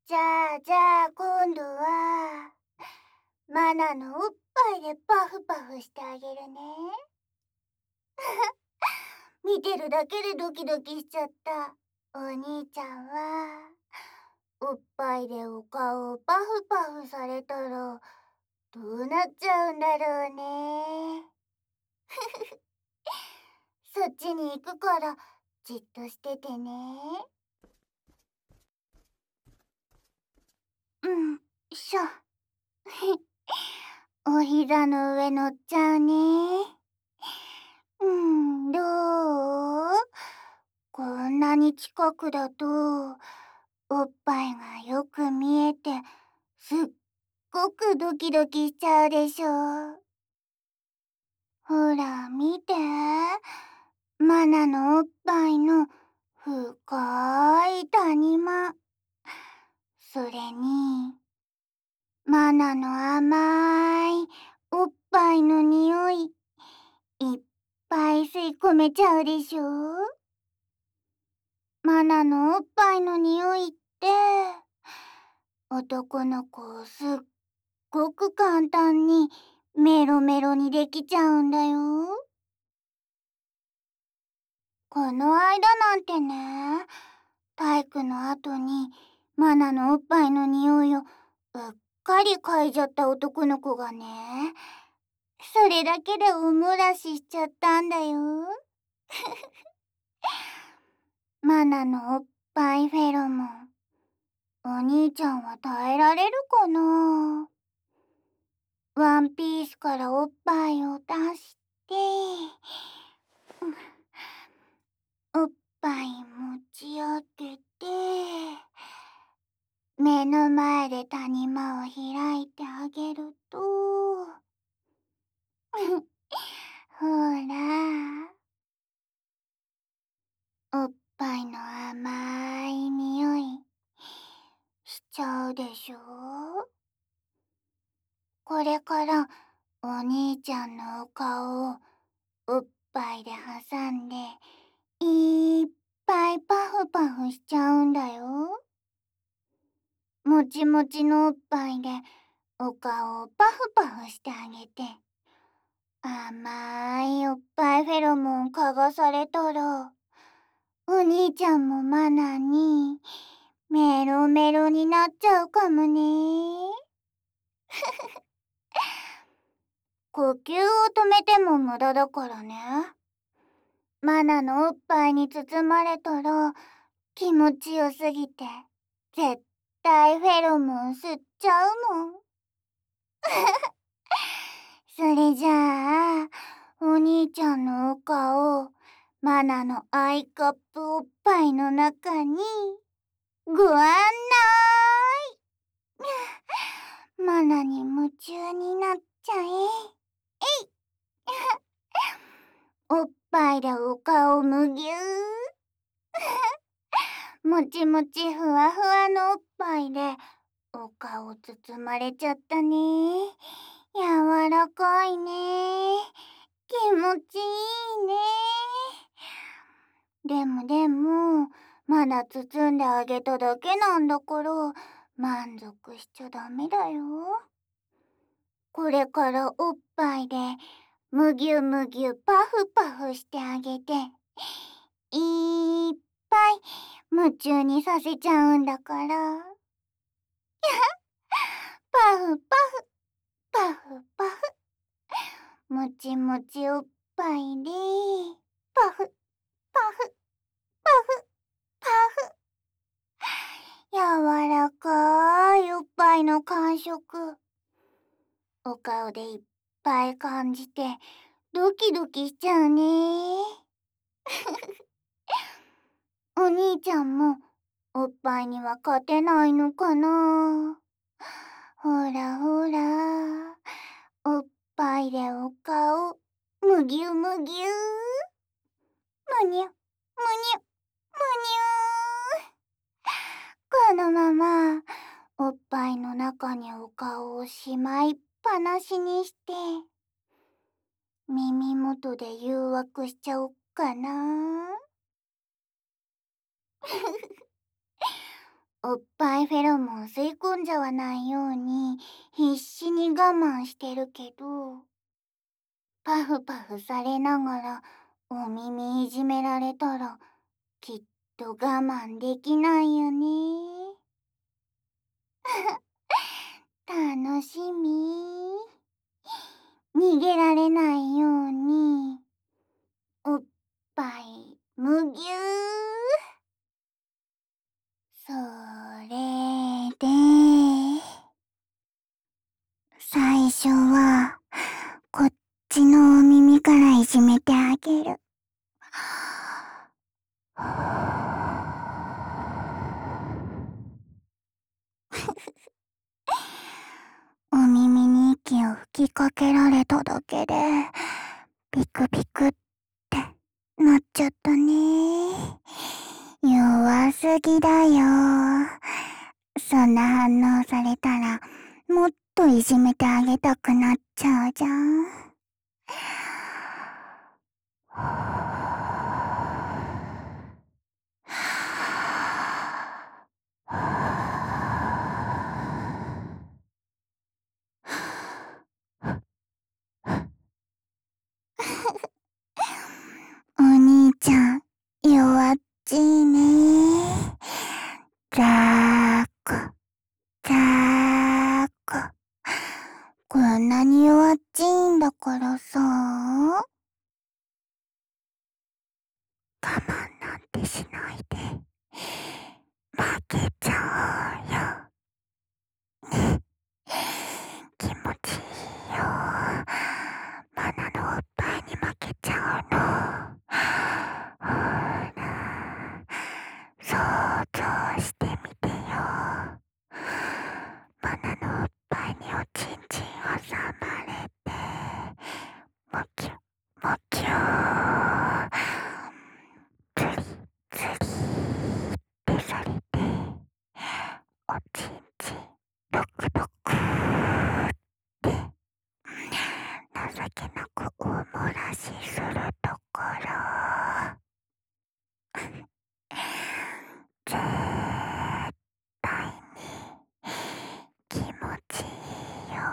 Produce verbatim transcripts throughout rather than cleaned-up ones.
じゃあじゃあ今度はマナのおっぱいでパフパフしてあげるね。見てるだけでドキドキしちゃった。お兄ちゃんはおっぱいでお顔をパフパフされたらどうなっちゃうんだろうね。そっちに行くからじっとしててね。うんしょ。お膝の上乗っちゃうね。うん、どう？こんなに近くだとおっぱいがよく見えてすっごくドキドキしちゃうでしょ。ほら見て、マナのおっぱいの深い谷間。それにマナの甘いおっぱいの匂い、いっぱい吸い込めちゃうでしょ。マナのおっぱいの匂いって男の子をすっごく簡単にメロメロにできちゃうんだよ。この間なんてね、体育の後にマナのおっぱいの匂いをうっかり嗅いじゃった男の子がね、それだけでおもらししちゃったんだよ。マナのおっぱいフェロモン、お兄ちゃんは耐えられるかな。ワンピースからおっぱいを出して、おっぱい持ち上げて、目の前で谷間を開いてあげると、ほら、おっぱいの甘い匂いしちゃうでしょ。これからお兄ちゃんのお顔をおっぱいで挟んでいっぱいパフパフしちゃうんだよ。もちもちのおっぱいでお顔をパフパフしてあげて、甘いおっぱいフェロモン嗅がされたら、お兄ちゃんもマナにメロメロになっちゃうかもね。呼吸を止めても無駄だからね。マナのおっぱいに包まれたら気持ちよすぎて絶対フェロモン吸っちゃうもん。それじゃあお兄ちゃんのお顔、マナのアイカップおっぱいの中にご案内。マナに夢中になっちゃえ。えいおっぱいでお顔むぎゅー。もちもちふわふわのおっぱいでお顔包まれちゃったね。柔らかいね。気持ちいいね。でもでも、まだ包んであげただけなんだから満足しちゃダメだよ。これからおっぱいでむぎゅむぎゅパフパフしてあげて、いっぱい夢中にさせちゃうんだから。パフパフ、パフパフ。もちもちおっぱいで、パフ、パフ、パフ、パフ。柔らかいおっぱいの感触。お顔でいっぱい感じて、ドキドキしちゃうね。お兄ちゃんもおっぱいには勝てないのかな。ほらほら、おっぱいでお顔むぎゅむぎゅー、むにゅむにゅむにゅ。このままおっぱいの中にお顔をしまいっぱなしにして耳元で誘惑しちゃおっかな。おおっぱいフェロモン吸い込んじゃわないように必死に我慢してるけど、パフパフされながらお耳いじめられたらきっと我慢できないよね。楽しみ。逃げられないようにおっぱいむぎゅー。それで最初はこっちのお耳からいじめてあげる。お耳に息を吹きかけられただけでピクピクってなっちゃったね。弱すぎだよ。そんな反応されたらもっといじめてあげたくなっちゃうじゃん。お兄ちゃん弱っちいね。ざーっこざーっこ。こんなに弱っちいんだからさ、我慢なんてしないで負けちゃうよ。気持ちいいよ。マナのおっぱいに負けちゃうの。ほら、想像してみてよ。マナのおっぱいにおちんちん挟まれて、もきゅもきゅー、つりつりってされて、おちんちんドクドクって情けなくおもらしするところ絶対に気持ちいいよ。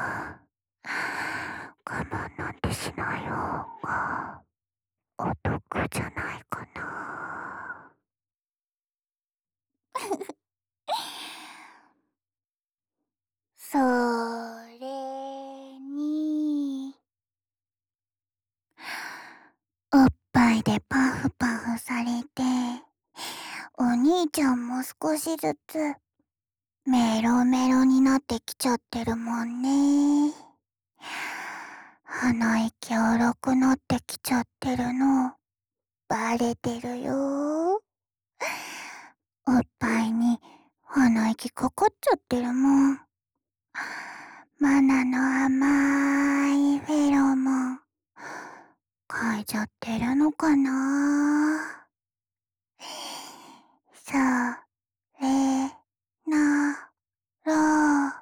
我慢なんてしない方がお得じゃないかな。それにおっぱいでパフパフされてお兄ちゃんも少しずつメロメロになってきちゃってるもんね。鼻息荒くなってきちゃってるのバレてるよ。おっぱいに鼻息かかっちゃってるもん。マナの甘いフェロモン嗅いじゃってるのかな。それなら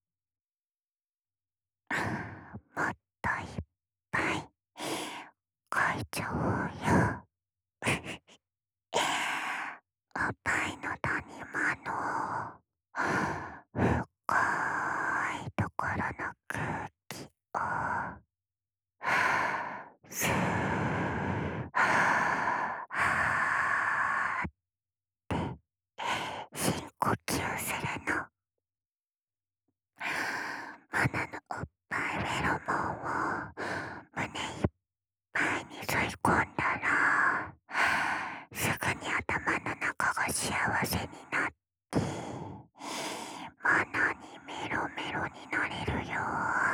もっといっぱい嗅いちゃおうよ。おっぱいの谷間の深いところの空気をスーハーって深呼吸するの。マナのおっぱいフェロモンを胸いっぱいに吸い込んだらすぐに頭の中が幸せになってマナにメロメロになれるよ。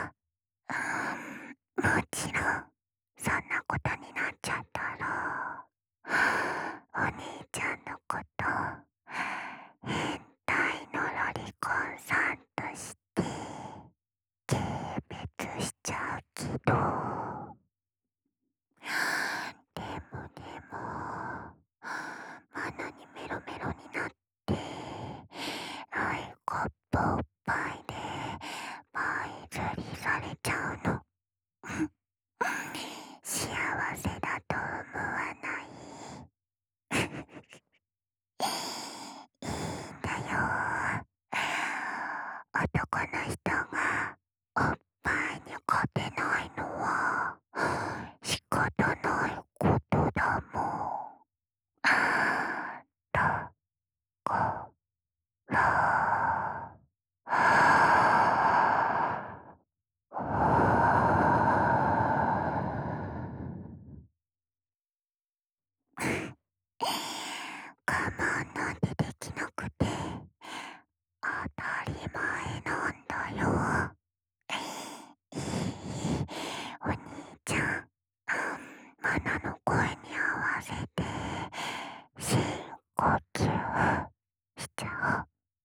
もちろんそんなことになっちゃったらお兄ちゃんのこと変態のロリコンさんとして軽蔑しちゃうけど、でもでもマナにメロメロになってな人がおっぱいに勝てないのは仕方ないことだもん。だから我慢なんてできなくて当たり前なんだよ。お兄ちゃん、マナの声に合わせて深呼吸しちゃおう。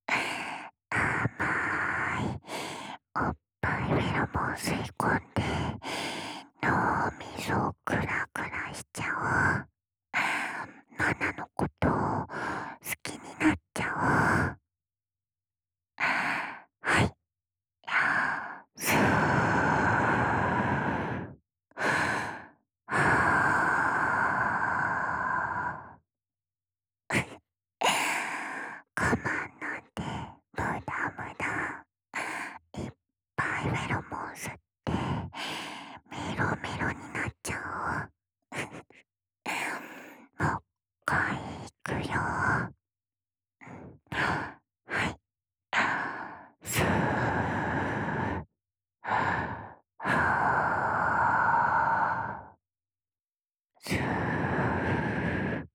甘いおっぱいフェロモン吸い込んで脳みそをクラクラしちゃおう。マナのことを好きになっちゃおう。はい。スーは我慢なんて無駄無駄。いっぱいフェロモン吸ってメロメロになっちゃおう。もう一回いくよ。はい。スースー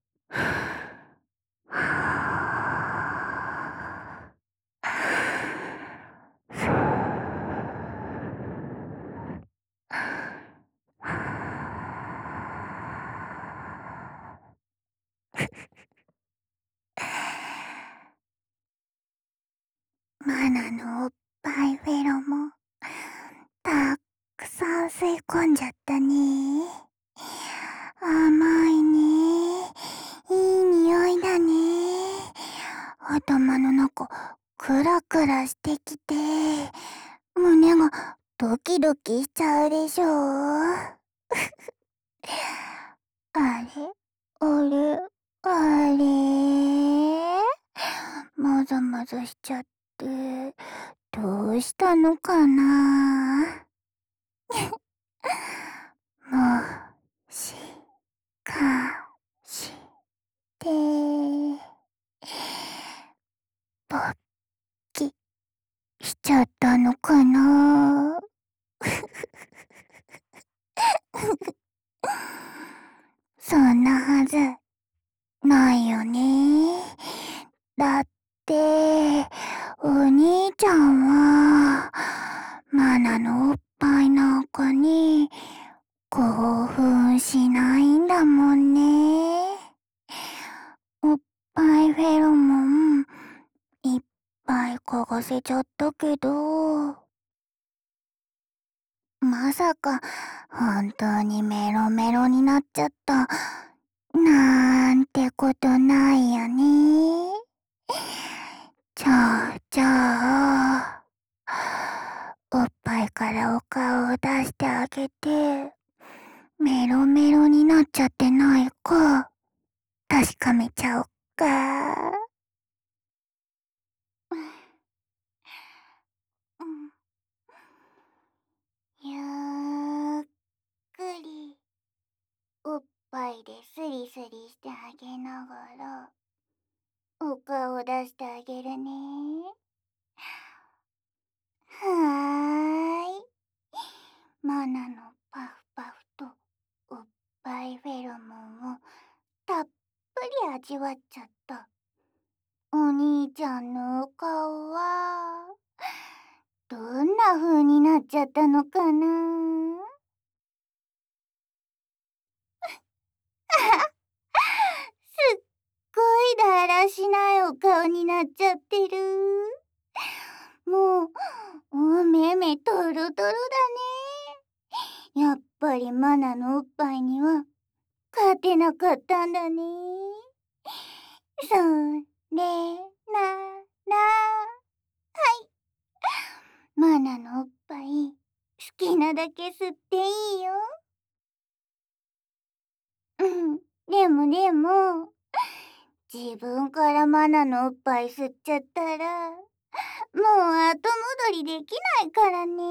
マナのおっぱいフェロモンたくさん吸い込んじゃったね。甘いね。いい匂いだね。頭の中クラクラしてきて胸がドキドキしちゃうでしょ。あれあれあれもぞもぞしちゃってどうしたのかな。もしかしてぼっきしちゃったのかな。そんなはずないよね。だってお兄ちゃんはマナのおっぱいなんかに興奮しないんだもんね。おっぱいフェロモンいっぱい嗅がせちゃったけどまさか本当にメロメロになっちゃったなんてことないよね。じゃあじゃあおっぱいからお顔を出してあげてメロメロになっちゃってないか確かめちゃおっか。うん、ゆっくりおっぱいでスリスリしてあげながらお顔を出してあげるね。はーい。マナのパフパフとおっぱいフェロモンをたっぷり味わっちゃったお兄ちゃんのお顔はどんな風になっちゃったのかな。すっごいだらしないお顔になっちゃってる。もうお目目トロトロだね。やっぱりマナのおっぱいには勝てなかったんだね。それならはいマナのおっぱい好きなだけ吸っていいよ。うんでもでも自分からマナのおっぱい吸っちゃったらもう後戻りできないからね。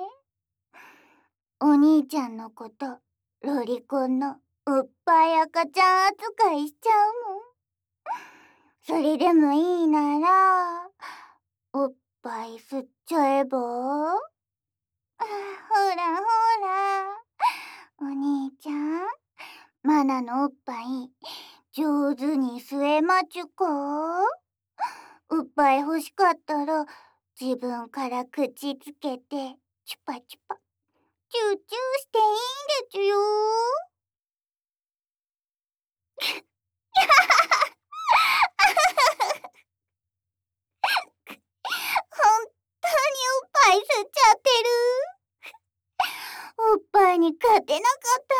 お兄ちゃんのこと、ロリコンのおっぱい赤ちゃん扱いしちゃうもん。それでもいいなら、おっぱい吸っちゃえば？あ、ほらほら、お兄ちゃん、マナのおっぱい、上手に吸えまちゅか？おっぱい欲しかったら、自分から口つけて、チュパチュパ、チューチューしていいんでちゅよ。ほんとにおっぱい吸っちゃってる。おっぱいに勝てなか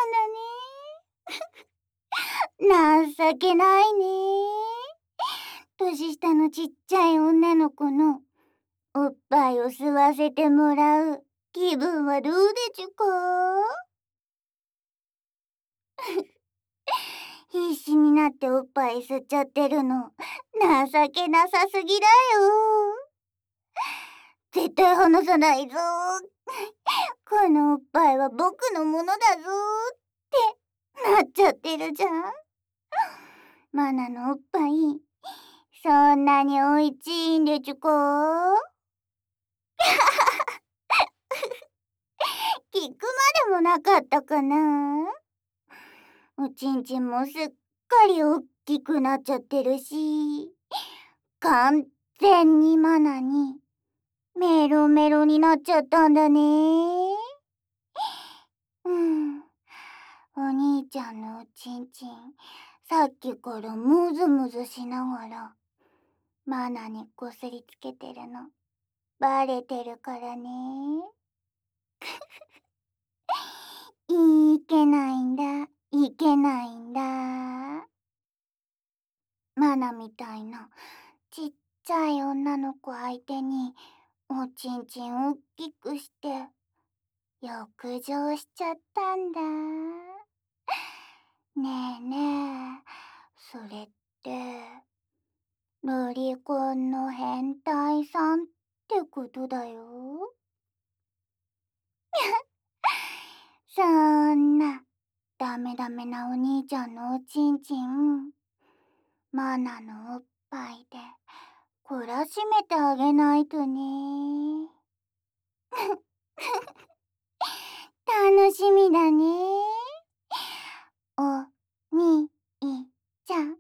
ったんだね。情けないね。年下のちっちゃい女の子のおっぱいを吸わせてもらう気分はどうでちゅか？必死になっておっぱい吸っちゃってるの情けなさすぎだよ。絶対離さないぞ。このおっぱいは僕のものだぞってなっちゃってるじゃん。マナのおっぱい、そんなにおいちいんでちゅか？聞くまでもなかったかな。おちんちんもすっかりおっきくなっちゃってるし、完全にマナにメロメロになっちゃったんだね。うん。お兄ちゃんのおちんちん、さっきからムズムズしながら、マナにこすりつけてるの、バレてるからね。いけないんだ、いけないんだ。マナみたいなちっちゃい女の子相手におちんちんおっきくして浴場しちゃったんだ。ねえねえ、それってロリコンの変態さんってことだよ。そんなダメダメなお兄ちゃんのおちんちん、マナのおっぱいで懲らしめてあげないとね。楽しみだね。おにいちゃん。